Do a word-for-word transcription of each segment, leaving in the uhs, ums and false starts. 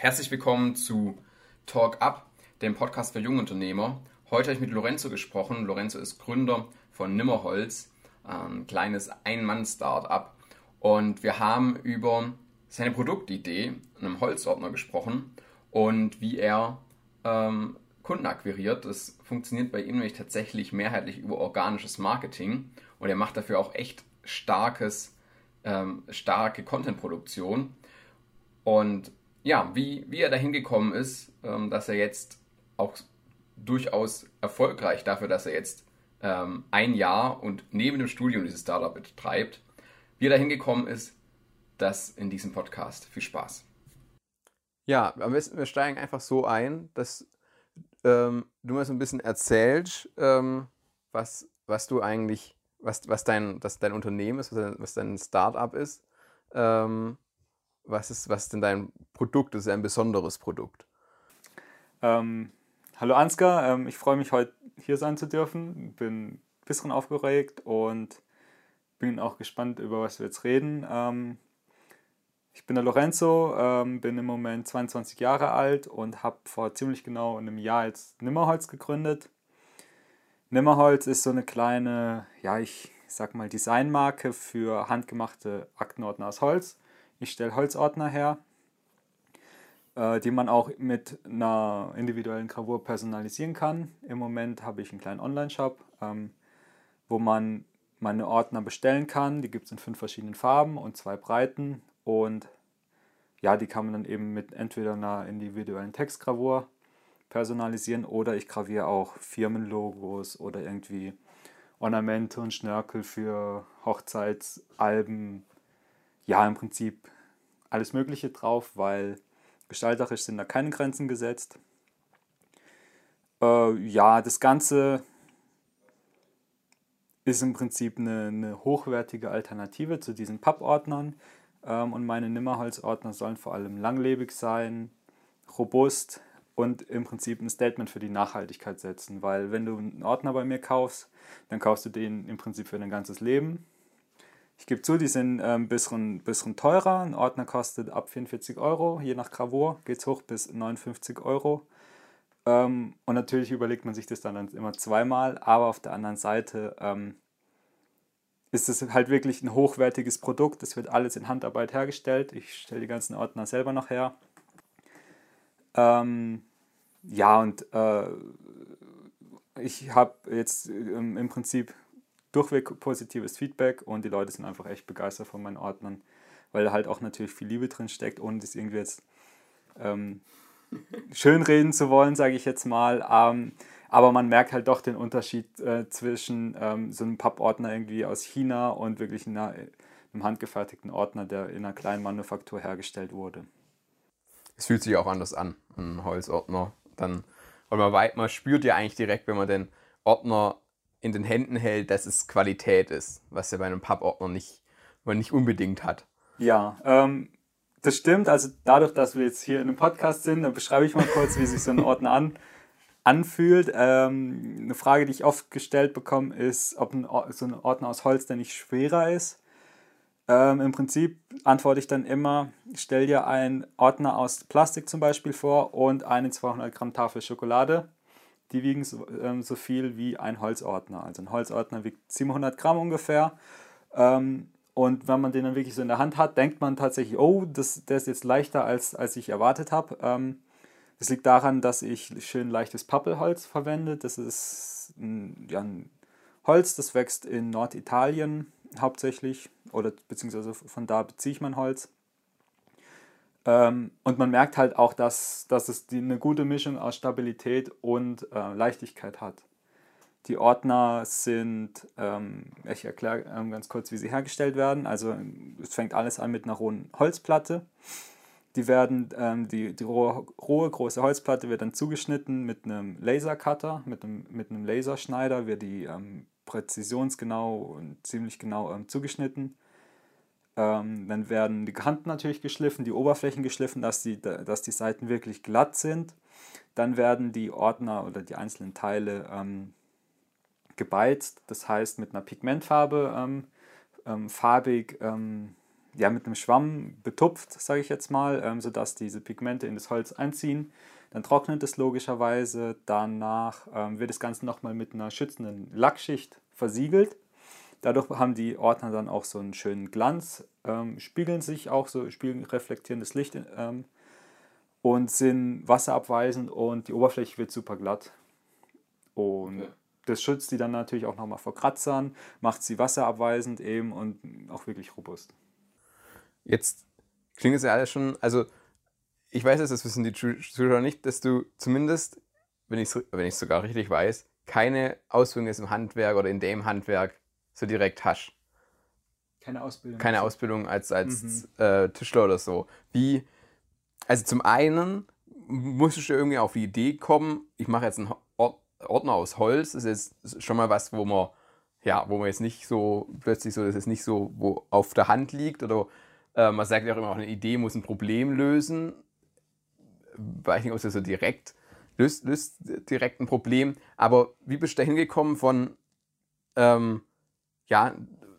Herzlich willkommen zu Talk Up, dem Podcast für Jungunternehmer. Heute habe ich mit Lorenzo gesprochen. Lorenzo ist Gründer von Nimmerholz, ein kleines Ein-Mann-Startup. Und wir haben über seine Produktidee, einem Holzordner, gesprochen und wie er ähm, Kunden akquiriert. Das funktioniert bei ihm nämlich tatsächlich mehrheitlich über organisches Marketing und er macht dafür auch echt starkes, ähm, starke Content-Produktion. Und ja, wie, wie er dahin gekommen ist, ähm, dass er jetzt auch durchaus erfolgreich dafür, dass er jetzt ähm, ein Jahr und neben dem Studium dieses Startup betreibt, wie er dahin gekommen ist, das in diesem Podcast. Viel Spaß. Ja, am besten wir steigen einfach so ein, dass ähm, du mir so ein bisschen erzählst, ähm, was, was du eigentlich, was, was dein, das dein Unternehmen ist, was dein, was dein Startup ist. Ähm, was ist, was ist denn dein Produkt? Das ist ja ein besonderes Produkt. Ähm, hallo Ansgar, ähm, ich freue mich heute hier sein zu dürfen. Bin ein bisschen aufgeregt und bin auch gespannt, über was wir jetzt reden. Ähm, ich bin der Lorenzo, ähm, bin im Moment zweiundzwanzig Jahre alt und habe vor ziemlich genau einem Jahr jetzt Nimmerholz gegründet. Nimmerholz ist so eine kleine, ja, ich sag mal Designmarke für handgemachte Aktenordner aus Holz. Ich stelle Holzordner her, äh, die man auch mit einer individuellen Gravur personalisieren kann. Im Moment habe ich einen kleinen Online-Shop, ähm, wo man meine Ordner bestellen kann. Die gibt es in fünf verschiedenen Farben und zwei Breiten. Und ja, die kann man dann eben mit entweder einer individuellen Textgravur personalisieren oder ich graviere auch Firmenlogos oder irgendwie Ornamente und Schnörkel für Hochzeitsalben. Ja, im Prinzip alles Mögliche drauf, weil gestalterisch sind da keine Grenzen gesetzt. Äh, ja, das Ganze ist im Prinzip eine, eine hochwertige Alternative zu diesen Pappordnern. Ähm, und meine Nimmerholzordner sollen vor allem langlebig sein, robust und im Prinzip ein Statement für die Nachhaltigkeit setzen. Weil wenn du einen Ordner bei mir kaufst, dann kaufst du den im Prinzip für dein ganzes Leben. Ich gebe zu, die sind ein ähm, bisschen, bisschen teurer. Ein Ordner kostet ab vierundvierzig Euro, je nach Gravur geht es hoch bis neunundfünfzig Euro. Ähm, und natürlich überlegt man sich das dann immer zweimal, aber auf der anderen Seite ähm, ist es halt wirklich ein hochwertiges Produkt. Es wird alles in Handarbeit hergestellt. Ich stelle die ganzen Ordner selber noch her. Ähm, ja, und äh, ich habe jetzt ähm, im Prinzip durchweg positives Feedback und die Leute sind einfach echt begeistert von meinen Ordnern, weil da halt auch natürlich viel Liebe drin steckt, ohne das irgendwie jetzt ähm, schönreden zu wollen, sage ich jetzt mal. Ähm, aber man merkt halt doch den Unterschied äh, zwischen ähm, so einem Pappordner irgendwie aus China und wirklich einer, einem handgefertigten Ordner, der in einer kleinen Manufaktur hergestellt wurde. Es fühlt sich auch anders an, ein Holzordner. Dann, weil man, weit, man spürt ja eigentlich direkt, wenn man den Ordner in den Händen hält, dass es Qualität ist, was ja bei einem Pappordner nicht, man nicht unbedingt hat. Ja, ähm, das stimmt. Also dadurch, dass wir jetzt hier in einem Podcast sind, dann beschreibe ich mal kurz, wie sich so ein Ordner an, anfühlt. Ähm, eine Frage, die ich oft gestellt bekomme, ist, ob ein, so ein Ordner aus Holz denn nicht schwerer ist. Ähm, Im Prinzip antworte ich dann immer, stell dir einen Ordner aus Plastik zum Beispiel vor und eine zweihundert Gramm Tafel Schokolade. Die wiegen so, ähm, so viel wie ein Holzordner. Also ein Holzordner wiegt siebenhundert Gramm ungefähr. Ähm, und wenn man den dann wirklich so in der Hand hat, denkt man tatsächlich, oh, das, der ist jetzt leichter, als, als ich erwartet habe. Ähm, das liegt daran, dass ich schön leichtes Pappelholz verwende. Das ist ein, ja, ein Holz, das wächst in Norditalien hauptsächlich. Oder beziehungsweise von da beziehe ich mein Holz. Ähm, und man merkt halt auch, dass, dass es die, eine gute Mischung aus Stabilität und äh, Leichtigkeit hat. Die Ordner sind, ähm, ich erkläre ähm, ganz kurz, wie sie hergestellt werden. Also es fängt alles an mit einer rohen Holzplatte. Die werden, ähm, die, die rohe, rohe große Holzplatte wird dann zugeschnitten mit einem Lasercutter, mit einem, mit einem Laserschneider wird die ähm, präzisionsgenau und ziemlich genau ähm, zugeschnitten. Ähm, dann werden die Kanten natürlich geschliffen, die Oberflächen geschliffen, dass die, dass die Seiten wirklich glatt sind. Dann werden die Ordner oder die einzelnen Teile ähm, gebeizt, das heißt mit einer Pigmentfarbe ähm, ähm, farbig ähm, ja, mit einem Schwamm betupft, sage ich jetzt mal, ähm, sodass diese Pigmente in das Holz einziehen. Dann trocknet es logischerweise. Danach ähm, wird das Ganze nochmal mit einer schützenden Lackschicht versiegelt. Dadurch haben die Ordner dann auch so einen schönen Glanz, ähm, spiegeln sich auch so, spiegeln reflektierendes Licht ähm, und sind wasserabweisend und die Oberfläche wird super glatt. Und Okay. das schützt die dann natürlich auch nochmal vor Kratzern, macht sie wasserabweisend eben und auch wirklich robust. Jetzt klingt es ja alles schon, also ich weiß es, das wissen die Zuschauer nicht, dass du zumindest, wenn ich es wenn sogar richtig weiß, keine Ausbildung jetzt im Handwerk oder in dem Handwerk so direkt hast. Keine Ausbildung. Keine also. Ausbildung als, als Mhm. äh, Tischler oder so. Wie, also zum einen musstest du irgendwie auf die Idee kommen, ich mache jetzt einen Ord- Ordner aus Holz, das ist jetzt schon mal was, wo man, ja, wo man jetzt nicht so, plötzlich so, das ist nicht so, wo auf der Hand liegt oder äh, man sagt ja auch immer, auch eine Idee muss ein Problem lösen. Weiß nicht, ob es so direkt löst, löst direkt ein Problem, aber wie bist du da hingekommen von, ähm, ja,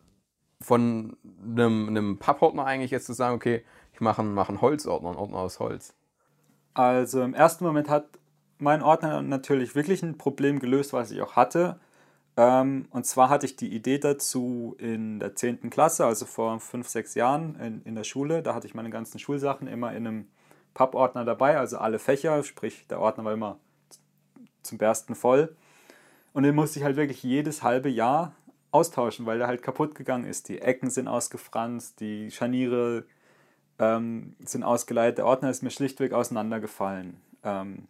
von einem, einem Pappordner eigentlich jetzt zu sagen, okay, ich mache einen, mache einen Holzordner, einen Ordner aus Holz? Also im ersten Moment hat mein Ordner natürlich wirklich ein Problem gelöst, was ich auch hatte. Ähm, und zwar hatte ich die Idee dazu in der zehnten Klasse, also vor fünf, sechs Jahren in, in der Schule. Da hatte ich meine ganzen Schulsachen immer in einem Pappordner dabei, also alle Fächer, sprich der Ordner war immer zum Bersten voll. Und den musste ich halt wirklich jedes halbe Jahr austauschen, weil der halt kaputt gegangen ist. Die Ecken sind ausgefranst, die Scharniere ähm, sind ausgeleiert, der Ordner ist mir schlichtweg auseinandergefallen. Ähm,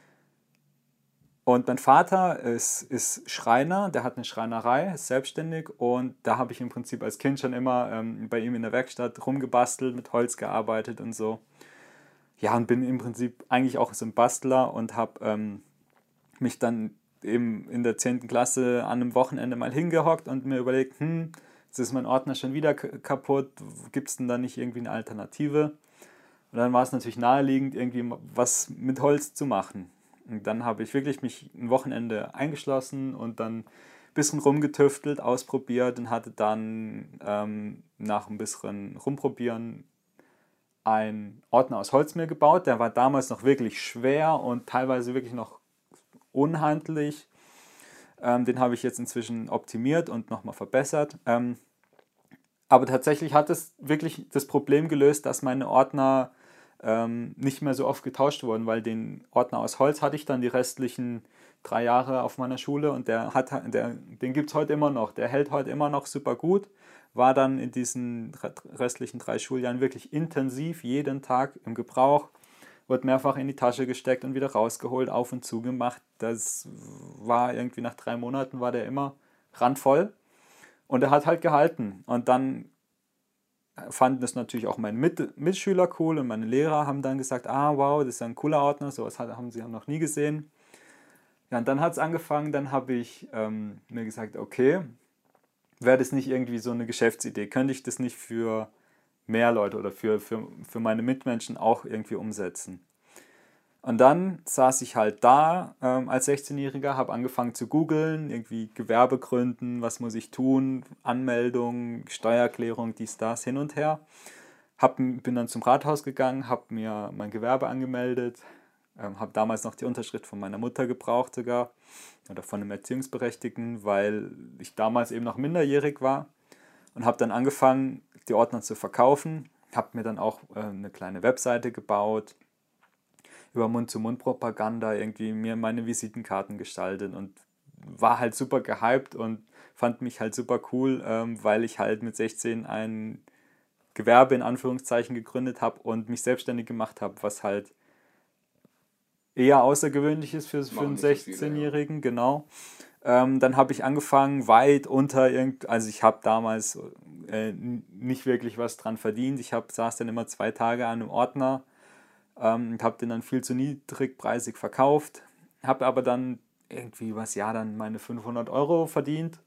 und mein Vater ist, ist Schreiner, der hat eine Schreinerei, ist selbstständig und da habe ich im Prinzip als Kind schon immer ähm, bei ihm in der Werkstatt rumgebastelt, mit Holz gearbeitet und so. Ja, und bin im Prinzip eigentlich auch so ein Bastler und habe ähm, mich dann eben in der zehnten Klasse an einem Wochenende mal hingehockt und mir überlegt, hm, jetzt ist mein Ordner schon wieder kaputt, gibt es denn da nicht irgendwie eine Alternative? Und dann war es natürlich naheliegend, irgendwie was mit Holz zu machen. Und dann habe ich wirklich mich ein Wochenende eingeschlossen und dann ein bisschen rumgetüftelt, ausprobiert und hatte dann ähm, nach ein bisschen rumprobieren einen Ordner aus Holz mir gebaut. Der war damals noch wirklich schwer und teilweise wirklich noch unhandlich. Ähm, den habe ich jetzt inzwischen optimiert und nochmal verbessert. Ähm, aber tatsächlich hat es wirklich das Problem gelöst, dass meine Ordner ähm, nicht mehr so oft getauscht wurden, weil den Ordner aus Holz hatte ich dann die restlichen drei Jahre auf meiner Schule und der hat, der, den gibt es heute immer noch. Der hält heute immer noch super gut. War dann in diesen restlichen drei Schuljahren wirklich intensiv jeden Tag im Gebrauch. Wird mehrfach in die Tasche gesteckt und wieder rausgeholt, auf und zu gemacht. Das war irgendwie nach drei Monaten war der immer randvoll. Und er hat halt gehalten. Und dann fanden das natürlich auch meine Mit Mitschüler cool und meine Lehrer haben dann gesagt, ah wow, das ist ja ein cooler Ordner, sowas haben sie noch nie gesehen. Ja, und dann hat es angefangen, dann habe ich ähm, mir gesagt, okay, wäre das nicht irgendwie so eine Geschäftsidee? Könnte ich das nicht für mehr Leute oder für, für, für meine Mitmenschen auch irgendwie umsetzen? Und dann saß ich halt da ähm, als sechzehnjähriger, habe angefangen zu googeln, irgendwie Gewerbe gründen, was muss ich tun, Anmeldung, Steuererklärung, dies, das, hin und her. Hab, bin dann zum Rathaus gegangen, habe mir mein Gewerbe angemeldet, ähm, habe damals noch die Unterschrift von meiner Mutter gebraucht sogar oder von einem Erziehungsberechtigten, weil ich damals eben noch minderjährig war und habe dann angefangen, die Ordner zu verkaufen, habe mir dann auch äh, eine kleine Webseite gebaut, über Mund-zu-Mund-Propaganda irgendwie mir meine Visitenkarten gestaltet und war halt super gehypt und fand mich halt super cool, ähm, weil ich halt mit sechzehn ein Gewerbe in Anführungszeichen gegründet habe und mich selbstständig gemacht habe, was halt eher außergewöhnlich ist für, für einen sechzehnjährigen, ja. Genau. Ähm, dann habe ich angefangen, weit unter irgend, also ich habe damals äh, nicht wirklich was dran verdient. Ich hab, saß dann immer zwei Tage an einem Ordner ähm, und habe den dann viel zu niedrigpreisig verkauft. Habe aber dann irgendwie was Jahr dann meine fünfhundert Euro verdient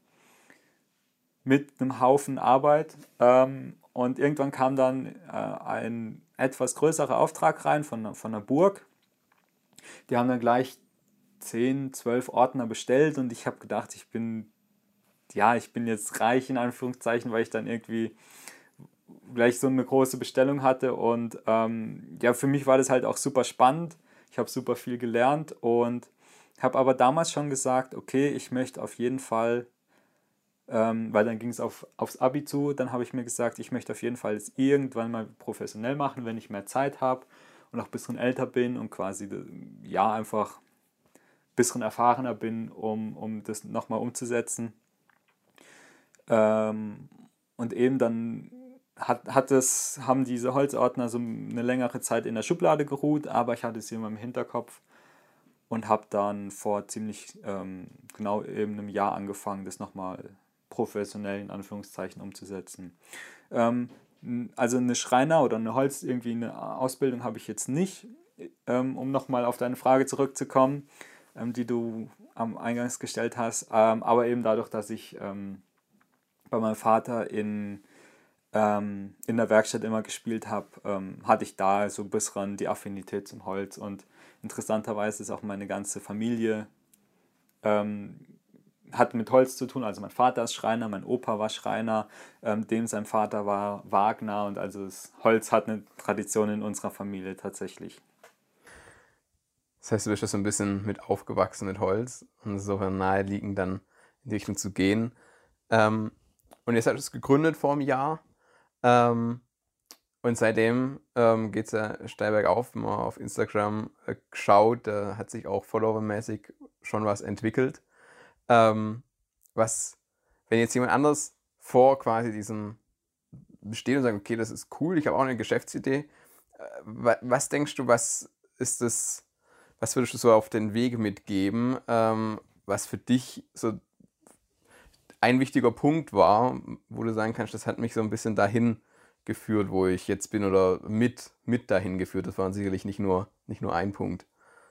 mit einem Haufen Arbeit. Ähm, und irgendwann kam dann äh, ein etwas größerer Auftrag rein von, von einer Burg. Die haben dann gleich zehn, zwölf Ordner bestellt und ich habe gedacht, ich bin, ja, ich bin jetzt reich in Anführungszeichen, weil ich dann irgendwie gleich so eine große Bestellung hatte und ähm, ja, für mich war das halt auch super spannend. Ich habe super viel gelernt und habe aber damals schon gesagt, okay, ich möchte auf jeden Fall, ähm, weil dann ging es auf, aufs Abi zu, dann habe ich mir gesagt, ich möchte auf jeden Fall es irgendwann mal professionell machen, wenn ich mehr Zeit habe und auch ein bisschen älter bin und quasi ja einfach ein bisschen erfahrener bin, um, um das nochmal umzusetzen. Ähm, und eben dann hat, hat es, haben diese Holzordner so eine längere Zeit in der Schublade geruht, aber ich hatte sie immer im Hinterkopf und habe dann vor ziemlich ähm, genau eben einem Jahr angefangen, das nochmal professionell in Anführungszeichen umzusetzen. Ähm, also eine Schreiner oder eine Holz, irgendwie eine Ausbildung habe ich jetzt nicht, ähm, um nochmal auf deine Frage zurückzukommen, ähm, die du am Eingangs gestellt hast, ähm, aber eben dadurch, dass ich ähm, bei meinem Vater in, ähm, in der Werkstatt immer gespielt habe, ähm, hatte ich da so ein bisschen die Affinität zum Holz und interessanterweise ist auch meine ganze Familie ähm, hat mit Holz zu tun. Also mein Vater ist Schreiner, mein Opa war Schreiner, ähm, dem sein Vater war Wagner und also das Holz hat eine Tradition in unserer Familie tatsächlich. Das heißt, du bist ja so ein bisschen mit aufgewachsen mit Holz und insofern naheliegend dann in die Richtung zu gehen. Ähm, und jetzt hast du es gegründet vor einem Jahr. Ähm, und seitdem ähm, geht es ja steil bergauf. Wenn man auf Instagram äh, schaut, da hat sich auch followermäßig schon was entwickelt. Ähm, was, wenn jetzt jemand anders vor quasi diesem besteht und sagt, okay, das ist cool, ich habe auch eine Geschäftsidee. Äh, wa- was denkst du, was ist das, was würdest du so auf den Weg mitgeben, ähm, was für dich so ein wichtiger Punkt war, wo du sagen kannst, das hat mich so ein bisschen dahin geführt, wo ich jetzt bin oder mit, mit dahin geführt. Das war sicherlich nicht nur, nicht nur ein Punkt.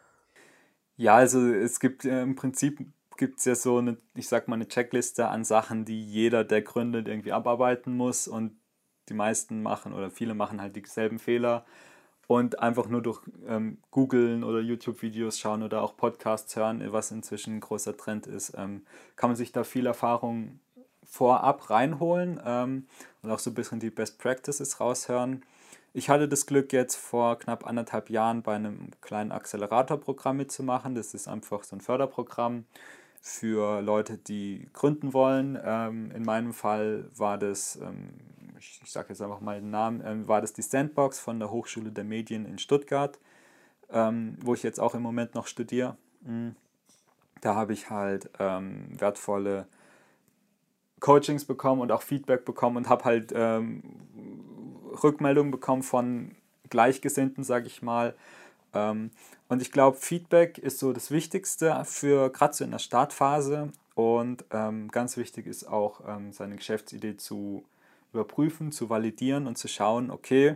Ja, also es gibt äh, im Prinzip gibt es ja so eine, ich sag mal, eine Checkliste an Sachen, die jeder, der gründet, irgendwie abarbeiten muss und die meisten machen oder viele machen halt dieselben Fehler und einfach nur durch ähm, Googlen oder YouTube-Videos schauen oder auch Podcasts hören, was inzwischen ein großer Trend ist, ähm, kann man sich da viel Erfahrung vorab reinholen ähm, und auch so ein bisschen die Best Practices raushören. Ich hatte das Glück, jetzt vor knapp anderthalb Jahren bei einem kleinen Accelerator-Programm mitzumachen. Das ist einfach so ein Förderprogramm für Leute, die gründen wollen. Ähm, in meinem Fall war das, ähm, ich, ich sage jetzt einfach mal den Namen, ähm, war das die Sandbox von der Hochschule der Medien in Stuttgart, ähm, wo ich jetzt auch im Moment noch studiere. Da habe ich halt ähm, wertvolle Coachings bekommen und auch Feedback bekommen und habe halt ähm, Rückmeldungen bekommen von Gleichgesinnten, sage ich mal. Ähm, und ich glaube, Feedback ist so das Wichtigste für gerade so in der Startphase. Und ähm, ganz wichtig ist auch, ähm, seine Geschäftsidee zu überprüfen, zu validieren und zu schauen, okay,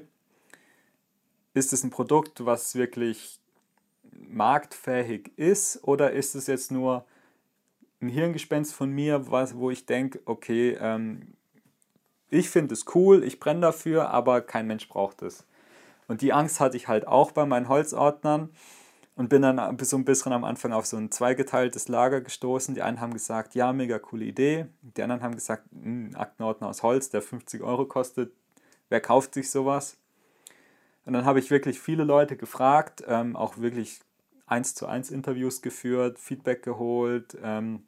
ist es ein Produkt, was wirklich marktfähig ist, oder ist es jetzt nur ein Hirngespinst von mir, was, wo ich denke, okay, ähm, ich finde es cool, ich brenne dafür, aber kein Mensch braucht es. Und die Angst hatte ich halt auch bei meinen Holzordnern und bin dann so ein bisschen am Anfang auf so ein zweigeteiltes Lager gestoßen. Die einen haben gesagt, ja, mega coole Idee. Die anderen haben gesagt, ein Aktenordner aus Holz, der fünfzig Euro kostet, wer kauft sich sowas? Und dann habe ich wirklich viele Leute gefragt, ähm, auch wirklich eins zu eins Interviews geführt, Feedback geholt. Ähm,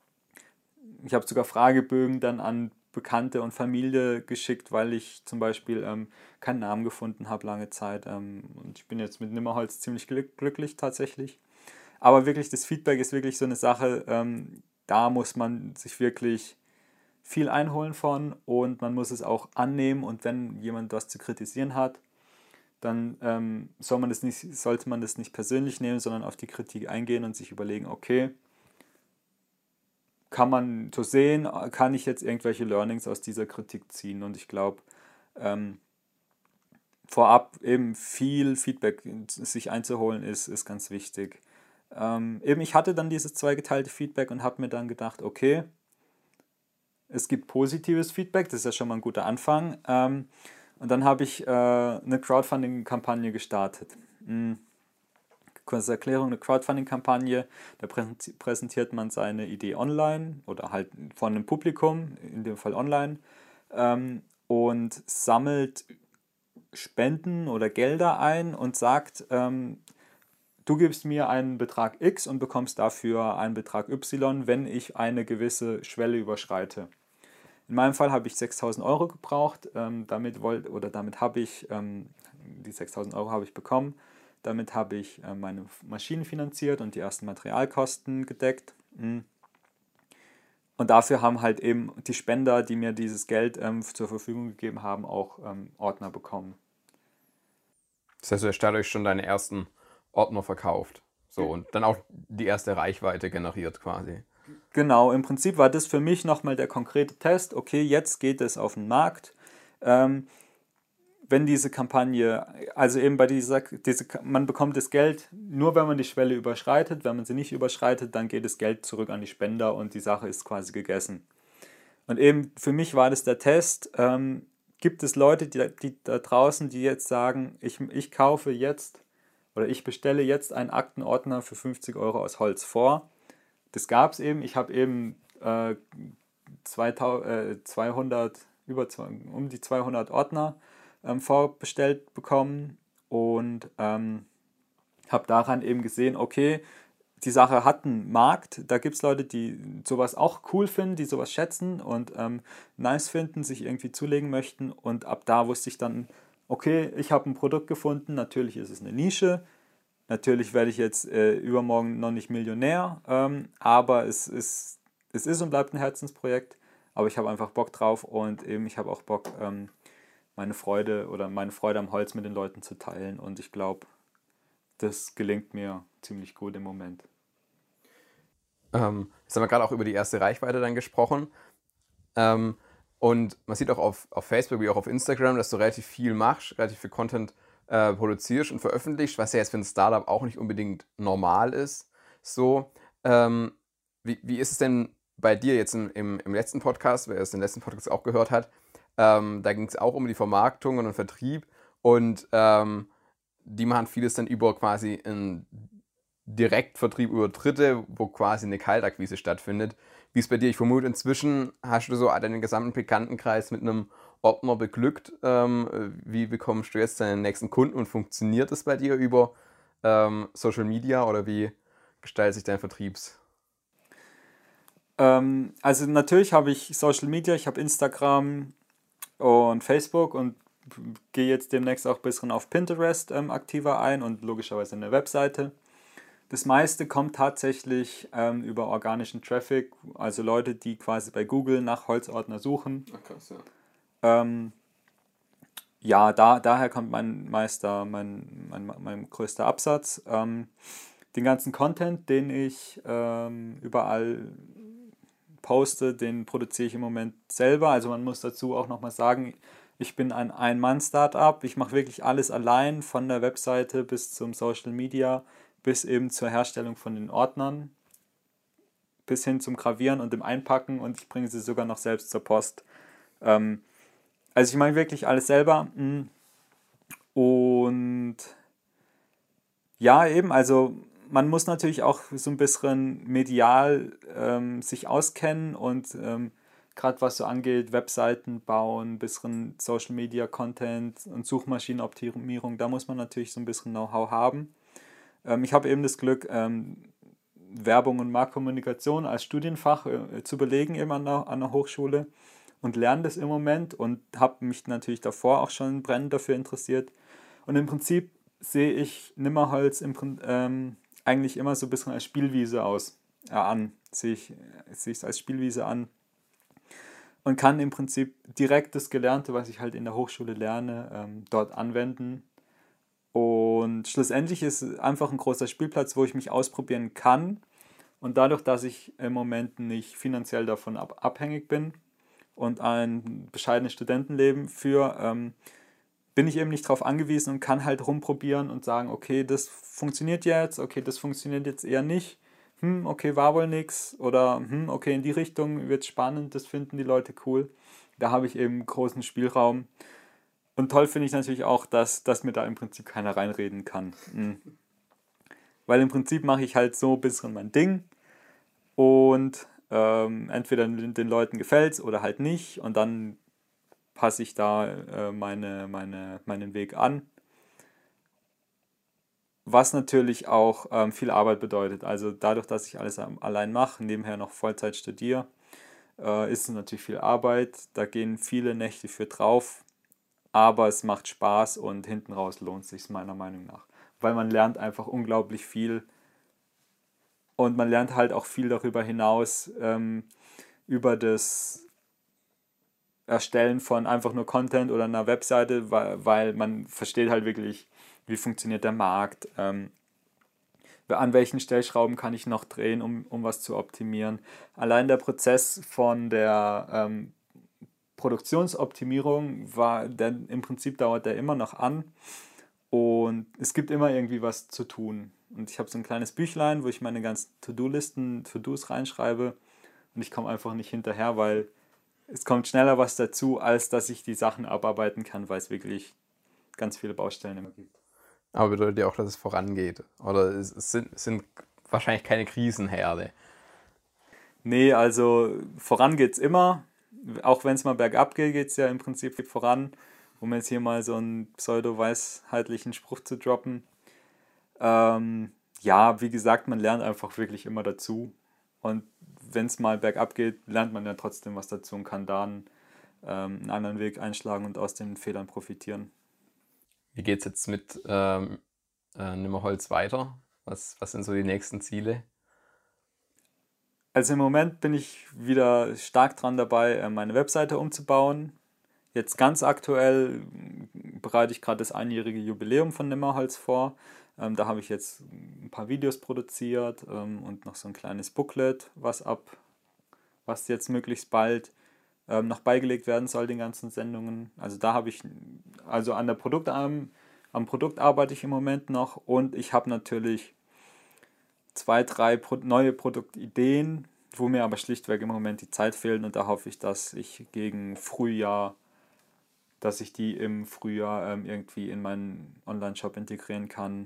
ich habe sogar Fragebögen dann an Bekannte und Familie geschickt, weil ich zum Beispiel ähm, keinen Namen gefunden habe lange Zeit. Ähm, und ich bin jetzt mit Nimmerholz ziemlich glück glücklich tatsächlich. Aber wirklich, das Feedback ist wirklich so eine Sache, ähm, da muss man sich wirklich viel einholen von und man muss es auch annehmen, und wenn jemand was zu kritisieren hat, dann ähm, soll man das nicht, sollte man das nicht persönlich nehmen, sondern auf die Kritik eingehen und sich überlegen, okay, kann man so sehen, kann ich jetzt irgendwelche Learnings aus dieser Kritik ziehen? Und ich glaube, ähm, vorab eben viel Feedback sich einzuholen ist, ist ganz wichtig. Ähm, eben ich hatte dann dieses zweigeteilte Feedback und habe mir dann gedacht, okay, es gibt positives Feedback, das ist ja schon mal ein guter Anfang. Ähm, und dann habe ich äh, eine Crowdfunding-Kampagne gestartet. Mhm. Kurze Erklärung, eine Crowdfunding-Kampagne, da präsentiert man seine Idee online oder halt von einem Publikum, in dem Fall online. Ähm, und sammelt Spenden oder Gelder ein und sagt, ähm, du gibst mir einen Betrag X und bekommst dafür einen Betrag Y, wenn ich eine gewisse Schwelle überschreite. In meinem Fall habe ich sechstausend Euro gebraucht, ähm, damit wollt, oder damit habe ich, ähm, die sechstausend Euro habe ich bekommen, damit habe ich äh, meine Maschinen finanziert und die ersten Materialkosten gedeckt. Und dafür haben halt eben die Spender, die mir dieses Geld ähm, zur Verfügung gegeben haben, auch ähm, Ordner bekommen. Das heißt, du hast dadurch schon deine ersten Ordner verkauft. So, und dann auch die erste Reichweite generiert quasi. Genau, im Prinzip war das für mich nochmal der konkrete Test. Okay, jetzt geht es auf den Markt. Ähm, wenn diese Kampagne, also eben bei dieser, diese, man bekommt das Geld nur, wenn man die Schwelle überschreitet. Wenn man sie nicht überschreitet, dann geht das Geld zurück an die Spender und die Sache ist quasi gegessen. Und eben für mich war das der Test. Ähm, gibt es Leute, die, die da draußen, die jetzt sagen, ich, ich kaufe jetzt oder ich bestelle jetzt einen Aktenordner für fünfzig Euro aus Holz vor. Das gab es eben. Ich habe eben äh, zweihundert, über um die zweihundert Ordner ähm, vorbestellt bekommen und ähm, habe daran eben gesehen, okay, die Sache hat einen Markt, da gibt es Leute, die sowas auch cool finden, die sowas schätzen und ähm, nice finden, sich irgendwie zulegen möchten und ab da wusste ich dann, okay, ich habe ein Produkt gefunden, natürlich ist es eine Nische, natürlich werde ich jetzt äh, übermorgen noch nicht Millionär, ähm, aber es ist, es ist und bleibt ein Herzensprojekt, aber ich habe einfach Bock drauf und eben ich habe auch Bock, ähm, meine Freude oder meine Freude am Holz mit den Leuten zu teilen und ich glaube, das gelingt mir ziemlich gut im Moment. Ähm, jetzt haben wir gerade auch über die erste Reichweite dann gesprochen. Ähm, und man sieht auch auf, auf Facebook wie auch auf Instagram, dass du relativ viel machst, relativ viel Content äh, produzierst und veröffentlichst, was ja jetzt für ein Startup auch nicht unbedingt normal ist. So, ähm, wie, wie ist es denn bei dir jetzt im, im, im letzten Podcast, wer es den letzten Podcast auch gehört hat, ähm, da ging es auch um die Vermarktung und den Vertrieb und ähm, die machen vieles dann über quasi einen Direktvertrieb über Dritte, wo quasi eine Kaltakquise stattfindet. Wie ist bei dir? Ich vermute, inzwischen hast du so deinen gesamten Bekanntenkreis mit einem Ordner beglückt. Ähm, wie bekommst du jetzt deinen nächsten Kunden und funktioniert das bei dir über ähm, Social Media oder wie gestaltet sich dein Vertriebs? Ähm, also natürlich habe ich Social Media, ich habe Instagram und Facebook und gehe jetzt demnächst auch ein bisschen auf Pinterest ähm, aktiver ein und logischerweise eine Webseite. Das meiste kommt tatsächlich ähm, über organischen Traffic, also Leute, die quasi bei Google nach Holzordner suchen. Ach, krass, ja. Ähm, ja, da, daher kommt mein meister, mein, mein, mein größter Absatz. Ähm, den ganzen Content, den ich ähm, überall poste, den produziere ich im Moment selber. Also man muss dazu auch nochmal sagen, ich bin ein Ein-Mann-Startup. Ich mache wirklich alles allein, von der Webseite bis zum Social Media, bis eben zur Herstellung von den Ordnern, bis hin zum Gravieren und dem Einpacken und ich bringe sie sogar noch selbst zur Post. Ähm, also ich mache wirklich alles selber. Und ja, eben, also man muss natürlich auch so ein bisschen medial ähm, sich auskennen und ähm, gerade was so angeht, Webseiten bauen, ein bisschen Social Media Content und Suchmaschinenoptimierung, da muss man natürlich so ein bisschen Know-how haben. Ähm, ich habe eben das Glück, ähm, Werbung und Marktkommunikation als Studienfach äh, zu belegen eben an der, an der Hochschule und lerne das im Moment und habe mich natürlich davor auch schon brennend dafür interessiert. Und im Prinzip sehe ich Nimmerholz im, ähm, eigentlich immer so ein bisschen als Spielwiese aus, äh, an. Sehe ich es als Spielwiese an und kann im Prinzip direkt das Gelernte, was ich halt in der Hochschule lerne, ähm, dort anwenden. Und schlussendlich ist es einfach ein großer Spielplatz, wo ich mich ausprobieren kann. Und dadurch, dass ich im Moment nicht finanziell davon ab- abhängig bin und ein bescheidenes Studentenleben führe, ähm, bin ich eben nicht darauf angewiesen und kann halt rumprobieren und sagen, okay, das funktioniert jetzt, okay, das funktioniert jetzt eher nicht, hm, okay, war wohl nix oder hm, okay, in die Richtung wird spannend, das finden die Leute cool. Da habe ich eben großen Spielraum. Und toll finde ich natürlich auch, dass, dass mir da im Prinzip keiner reinreden kann. Mhm. Weil im Prinzip mache ich halt so ein bisschen mein Ding und ähm, entweder den Leuten gefällt es oder halt nicht und dann passe ich da äh, meine, meine, meinen Weg an. Was natürlich auch ähm, viel Arbeit bedeutet. Also dadurch, dass ich alles allein mache, nebenher noch Vollzeit studiere, äh, ist es natürlich viel Arbeit. Da gehen viele Nächte für drauf, aber es macht Spaß und hinten raus lohnt es sich meiner Meinung nach. Weil man lernt einfach unglaublich viel und man lernt halt auch viel darüber hinaus, ähm, über das Erstellen von einfach nur Content oder einer Webseite, weil, weil man versteht halt wirklich, wie funktioniert der Markt, ähm, an welchen Stellschrauben kann ich noch drehen, um, um was zu optimieren. Allein der Prozess von der ähm, Produktionsoptimierung war, denn im Prinzip dauert der immer noch an und es gibt immer irgendwie was zu tun. Und ich habe so ein kleines Büchlein, wo ich meine ganzen To-Do-Listen, To-Dos reinschreibe und ich komme einfach nicht hinterher, weil es kommt schneller was dazu, als dass ich die Sachen abarbeiten kann, weil es wirklich ganz viele Baustellen immer gibt. Aber bedeutet ja auch, dass es vorangeht. Oder es sind, es sind wahrscheinlich keine Krisenherde. Nee, also voran geht's immer. Auch wenn es mal bergab geht, geht es ja im Prinzip voran. Um jetzt hier mal so einen pseudo-weisheitlichen Spruch zu droppen. Ähm, ja, wie gesagt, man lernt einfach wirklich immer dazu. Und wenn es mal bergab geht, lernt man ja trotzdem was dazu und kann dann ähm, einen anderen Weg einschlagen und aus den Fehlern profitieren. Wie geht es jetzt mit ähm, äh, Nimmerholz weiter? Was, was sind so die nächsten Ziele? Also im Moment bin ich wieder stark dran dabei, meine Webseite umzubauen. Jetzt ganz aktuell bereite ich gerade das einjährige Jubiläum von Nimmerholz vor. Ähm, da habe ich jetzt ein paar Videos produziert ähm, und noch so ein kleines Booklet, was ab, was jetzt möglichst bald ähm, noch beigelegt werden soll, den ganzen Sendungen. Also da habe ich, also an der Produkt, am, am Produkt arbeite ich im Moment noch und ich habe natürlich zwei, drei Pro- neue Produktideen, wo mir aber schlichtweg im Moment die Zeit fehlt und da hoffe ich, dass ich gegen Frühjahr, dass ich die im Frühjahr ähm, irgendwie in meinen Online-Shop integrieren kann.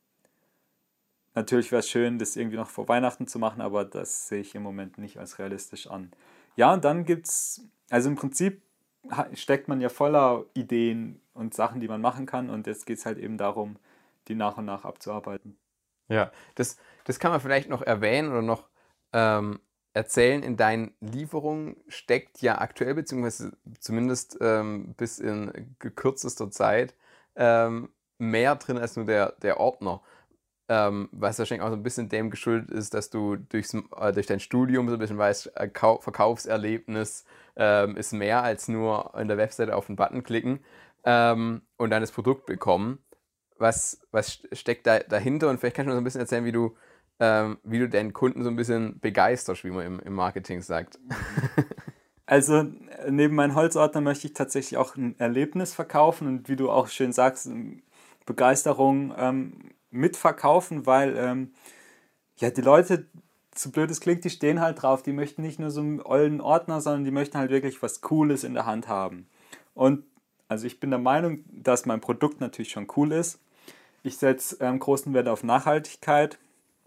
Natürlich wäre es schön, das irgendwie noch vor Weihnachten zu machen, aber das sehe ich im Moment nicht als realistisch an. Ja, und dann gibt es, also im Prinzip steckt man ja voller Ideen und Sachen, die man machen kann und jetzt geht es halt eben darum, die nach und nach abzuarbeiten. Ja, das, das kann man vielleicht noch erwähnen oder noch ähm, erzählen. In deinen Lieferungen steckt ja aktuell, beziehungsweise zumindest ähm, bis in gekürzester Zeit, ähm, mehr drin als nur der, der Ordner. Ähm, was wahrscheinlich auch so ein bisschen dem geschuldet ist, dass du durchs, äh, durch dein Studium so ein bisschen weißt, äh, Kau- Verkaufserlebnis ähm, ist mehr als nur in der Webseite auf den Button klicken ähm, und dann das Produkt bekommen. Was, was steckt da dahinter? Und vielleicht kannst du mir so ein bisschen erzählen, wie du, ähm, wie du deinen Kunden so ein bisschen begeisterst, wie man im, im Marketing sagt. Also neben meinem Holzordner möchte ich tatsächlich auch ein Erlebnis verkaufen und wie du auch schön sagst, Begeisterung ähm, mitverkaufen, weil ähm, ja die Leute, so blöd es klingt, die stehen halt drauf, die möchten nicht nur so einen ollen Ordner, sondern die möchten halt wirklich was Cooles in der Hand haben. Und also ich bin der Meinung, dass mein Produkt natürlich schon cool ist. Ich setze ähm, großen Wert auf Nachhaltigkeit.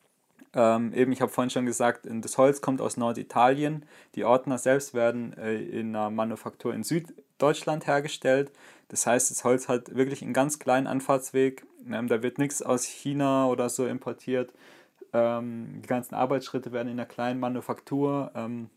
Ähm, eben, ich habe vorhin schon gesagt, das Holz kommt aus Norditalien. Die Ordner selbst werden äh, in einer Manufaktur in Süddeutschland hergestellt. Das heißt, das Holz hat wirklich einen ganz kleinen Anfahrtsweg. Ähm, da wird nichts aus China oder so importiert. Ähm, die ganzen Arbeitsschritte werden in einer kleinen Manufaktur ähm,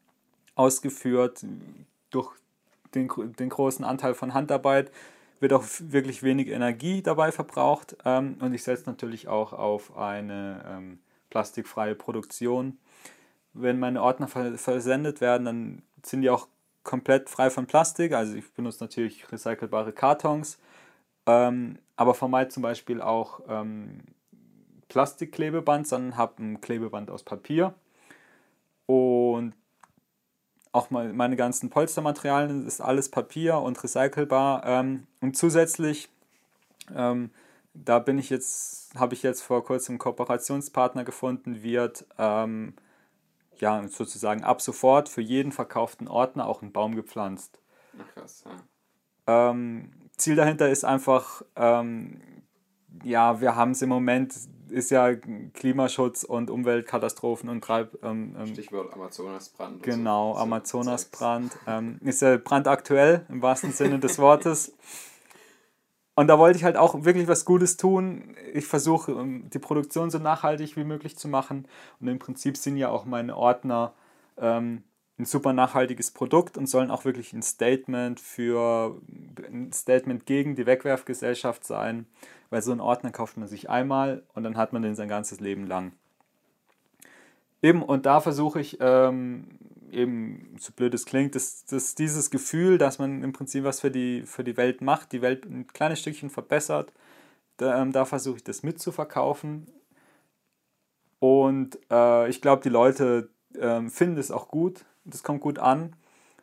ausgeführt. Durch den, den großen Anteil von Handarbeit wird auch wirklich wenig Energie dabei verbraucht. Ähm, und ich setze natürlich auch auf eine ähm, plastikfreie Produktion. Wenn meine Ordner versendet werden, dann sind die auch komplett frei von Plastik. Also ich benutze natürlich recycelbare Kartons, ähm, aber vermeide zum Beispiel auch ähm, Plastikklebeband, sondern habe ein Klebeband aus Papier. Und auch mal meine ganzen Polstermaterialien ist alles Papier und recycelbar. Ähm, und zusätzlich ähm, da bin ich jetzt, habe ich jetzt vor kurzem einen Kooperationspartner gefunden, wird ähm, ja sozusagen ab sofort für jeden verkauften Ordner auch ein Baum gepflanzt. Krass, ja. Ähm, Ziel dahinter ist einfach, ähm, ja, wir haben es im Moment ist ja Klimaschutz und Umweltkatastrophen und Treib... Ähm, ähm, Stichwort Amazonasbrand. Genau, so, Amazonasbrand. Ähm, ist ja brandaktuell im wahrsten Sinne des Wortes. Und da wollte ich halt auch wirklich was Gutes tun. Ich versuche, die Produktion so nachhaltig wie möglich zu machen. Und im Prinzip sind ja auch meine Ordner ähm, ein super nachhaltiges Produkt und sollen auch wirklich ein Statement für ein Statement gegen die Wegwerfgesellschaft sein. Weil so einen Ordner kauft man sich einmal und dann hat man den sein ganzes Leben lang. Eben, und da versuche ich, ähm, eben, so blöd es klingt, dass, dass dieses Gefühl, dass man im Prinzip was für die, für die Welt macht, die Welt ein kleines Stückchen verbessert, da, ähm, da versuche ich das mitzuverkaufen. Und äh, ich glaube, die Leute äh, finden es auch gut, das kommt gut an.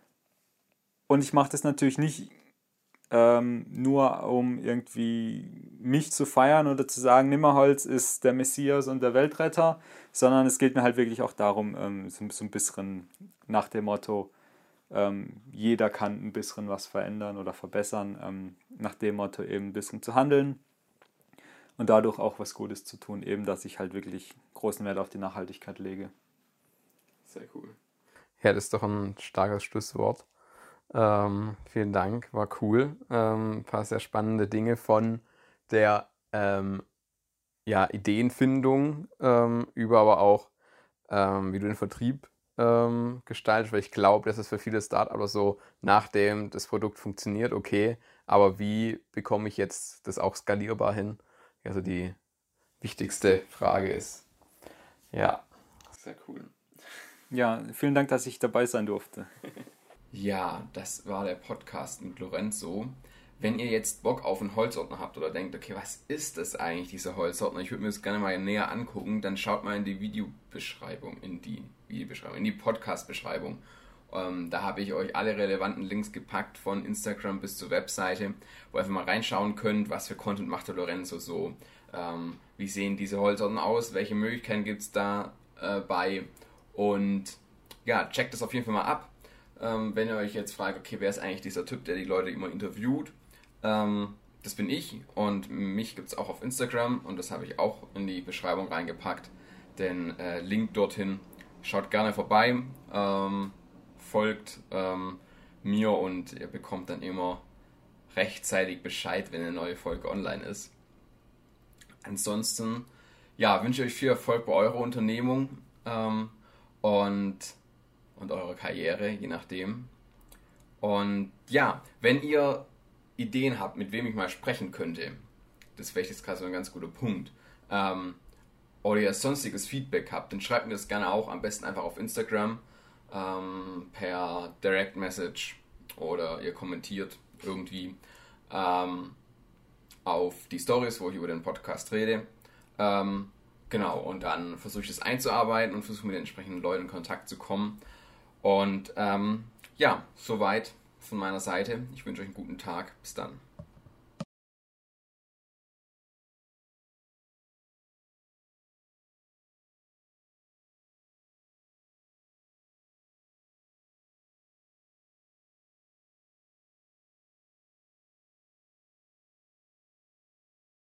Und ich mache das natürlich nicht ähm, nur, um irgendwie mich zu feiern oder zu sagen, Nimmerholz ist der Messias und der Weltretter, sondern es geht mir halt wirklich auch darum, ähm, so, so ein bisschen nach dem Motto, ähm, jeder kann ein bisschen was verändern oder verbessern, ähm, nach dem Motto eben ein bisschen zu handeln und dadurch auch was Gutes zu tun, eben, dass ich halt wirklich großen Wert auf die Nachhaltigkeit lege. Sehr cool. Ja, das ist doch ein starkes Schlusswort. Ähm, vielen Dank, war cool. Ähm, ein paar sehr spannende Dinge von der ähm, ja, Ideenfindung ähm, über aber auch, ähm, wie du den Vertrieb ähm, gestaltest, weil ich glaube, das ist für viele Startups so, nachdem das Produkt funktioniert, okay, aber wie bekomme ich jetzt das auch skalierbar hin? Also die wichtigste Frage ist. Ja. Sehr cool. Ja, vielen Dank, dass ich dabei sein durfte. Ja, das war der Podcast mit Lorenzo. Wenn ihr jetzt Bock auf einen Holzordner habt oder denkt, okay, was ist das eigentlich, dieser Holzordner? Ich würde mir das gerne mal näher angucken, dann schaut mal in die Videobeschreibung, in die Videobeschreibung, in die Podcast-Beschreibung. Ähm, da habe ich euch alle relevanten Links gepackt, von Instagram bis zur Webseite, wo ihr einfach mal reinschauen könnt, was für Content macht der Lorenzo so. Ähm, wie sehen diese Holzordner aus? Welche Möglichkeiten gibt es da äh, bei? Und ja, checkt das auf jeden Fall mal ab. Ähm, wenn ihr euch jetzt fragt, okay, wer ist eigentlich dieser Typ, der die Leute immer interviewt? Ähm, das bin ich und mich gibt es auch auf Instagram und das habe ich auch in die Beschreibung reingepackt. Den äh, Link dorthin, schaut gerne vorbei, ähm, folgt ähm, mir und ihr bekommt dann immer rechtzeitig Bescheid, wenn eine neue Folge online ist. Ansonsten, ja, wünsche ich euch viel Erfolg bei eurer Unternehmung ähm, und und eure Karriere, je nachdem. Und ja, wenn ihr Ideen habt, mit wem ich mal sprechen könnte, das wäre jetzt gerade so ein ganz guter Punkt, ähm, oder ihr sonstiges Feedback habt, dann schreibt mir das gerne auch, am besten einfach auf Instagram, ähm, per Direct Message oder ihr kommentiert irgendwie ähm, auf die Stories, wo ich über den Podcast rede. Ähm, genau, und dann versuche ich das einzuarbeiten und versuche mit den entsprechenden Leuten in Kontakt zu kommen. Und ähm, ja, soweit von meiner Seite. Ich wünsche euch einen guten Tag. Bis dann.